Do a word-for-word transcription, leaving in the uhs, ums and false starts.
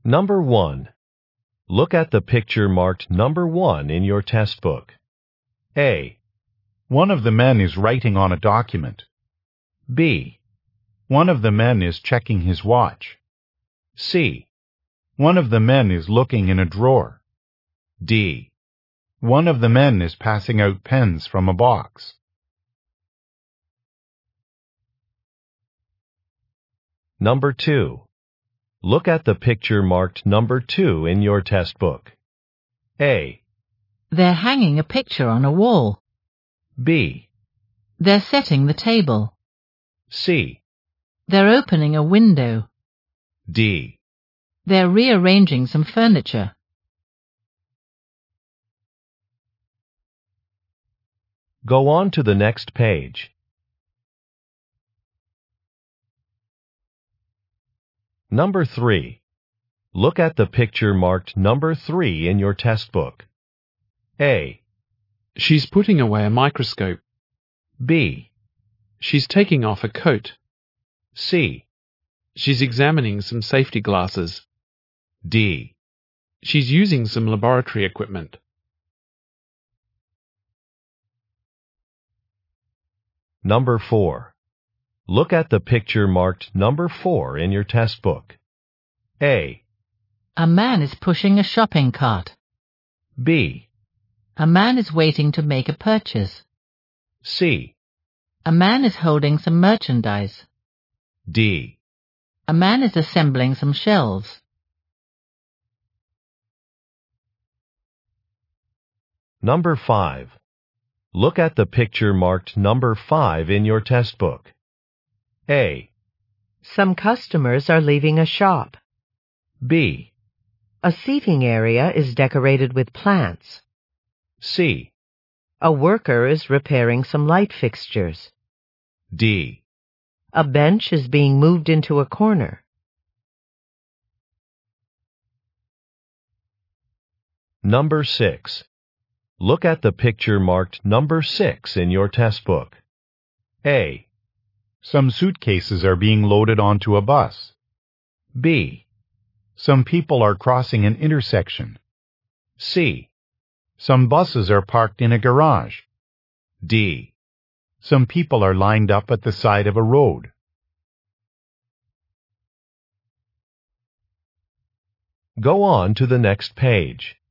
Number one. Look at the picture marked number one in your test book. A. One of the men is writing on a document. B. One of the men is checking his watch. C. One of the men is looking in a drawer. D. One of the men is passing out pens from a box. Number two. Look at the picture marked number two in your test book. A. They're hanging a picture on a wall. B. They're setting the table. C. They're opening a window. D. They're rearranging some furniture. Go on to the next page. Number three. Look at the picture marked number three in your test book. A. She's putting away a microscope. B. She's taking off a coat. C. She's examining some safety glasses. D. She's using some laboratory equipment. Number four. Look at the picture marked number four in your test book. A. A man is pushing a shopping cart. B. A man is waiting to make a purchase. C. A man is holding some merchandise. D. A man is assembling some shelves. Number five. Look at the picture marked number five in your test book. A. Some customers are leaving a shop. B. A seating area is decorated with plants. C. A worker is repairing some light fixtures. D. A bench is being moved into a corner. Number six. Look at the picture marked number six in your test book. A. Some suitcases are being loaded onto a bus. B. Some people are crossing an intersection. C. Some buses are parked in a garage. D. Some people are lined up at the side of a road. Go on to the next page.